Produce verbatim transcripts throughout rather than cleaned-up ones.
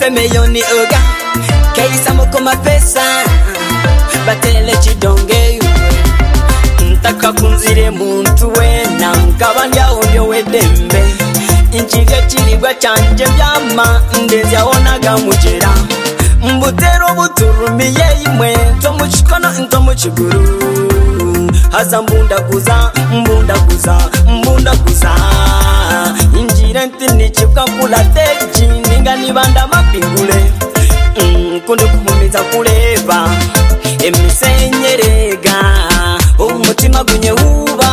Femeyoni oga Kaisa moko mapesa Batele chidonge Ntaka kunzire muntu wena Nkabandya umbyo wedembe Inchige chiribwa chanje byama Ndezya onaga mujera Mbutero buturumiye imwe Tomu chikono ntomu chiguru Haza mbunda guza, mbunda guza, mbunda guza Injire ntini chipka kula teji Ninga nibanda mapingule mm, Kunde kuhumiza kuleba Emisenyerega Umutima gunye huba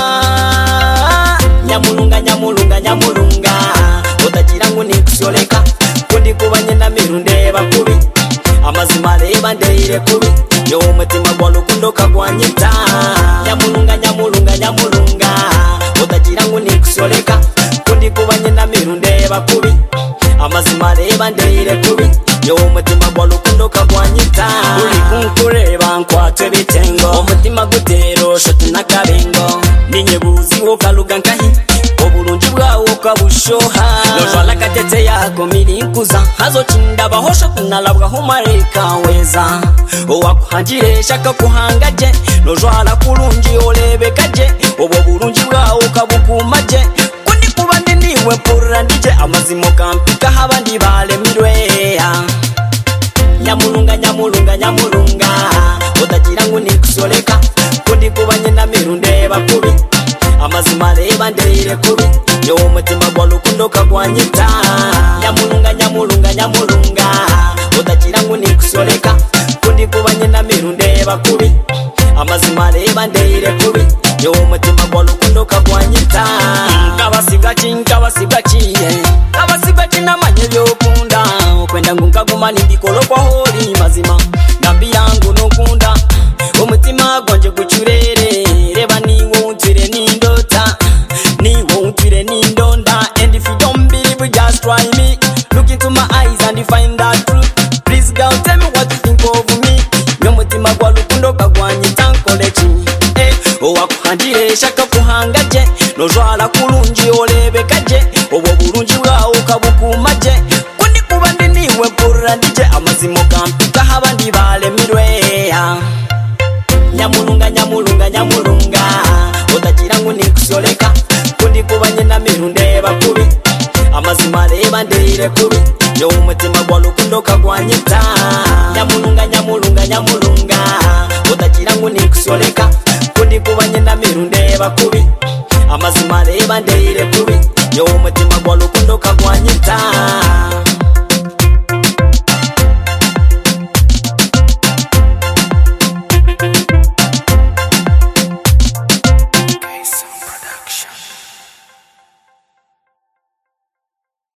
Nyamulunga, nyamulunga, nyamulunga Otajirangu ni kusoleka Kundi kubanye na mirunde bakubi Amazima leba ndeire kubi Yo umutima gwalu kundoka gwanyita Nyamulunga, nyamulunga, nyamulunga Otajirangu ni kusoleka Kundi kubanye na mirunde bakubi Amazima leba ndeire kubi Yo umutima gwalu kundoka gwanyita Uli kunkureba nkwatwe bitengo Umutima gutero shoti nakabengo Ninyebuzi wokaluga nkahi Obulungi bwawo kabushoha Nojwala katete yako mirinkuza Hazo chinda bahosha kunalabwa humareka weza Owakuhanjire shaka kuhangaje Nojwala kulungi olebekaje Obo bulungi bwawo kabukumaje Kundi kubandi niwe mpura ndije Amazimo kampika habandi bale mirwea Nyamulunga, nyamulunga, nyamulunga Otajirangu ni kusoleka Kundi kubanye na mirunde bakubi Amazima leba ndeire kubi Yo umutima gwalu kundoka gwanyita Nyamulunga, nyamulunga, nyamulunga Otajirangu ni kusoleka Kundi kubanye na mirunde bakubi Amazima leba ndeire kubi Yo umutima gwalu kundoka gwanyita Nkabasigachi, nkabasigachi Nkabasigachi namanye byokunda Okwenda ngungaguma nindikolo kwa holi mazima Gambi yangu nokunda Umutima gwanje guchurere Reba niwo untire nindota Niwo untire nindonda And if you don't believe just try me Look into my eyes and you find that truth Please girl tell me what you think of me Nyumutima gwa lukundo kagwanyita nkolechi Eh, owakuhandire shaka kuhangaje Nojwala kulungi olebekaje Obo bulungi bwawo kabukumaje Kundi kubandi niwe mpura ndije Amazimo kampika habandi bale mirwea Nyamulunga, nyamulunga, nyamulunga Otajirangu ni kusoleka Kundi kubanye na mirunde bakubi Amazima leba ndeire kubi Yo umutima gwalu kundoka gwanyita Nyamulunga, nyamulunga, nyamulunga Otajirangu ni kusoleka Kundi kubanye na mirunde bakubi Amazima leba ndeire kubi Yo umutima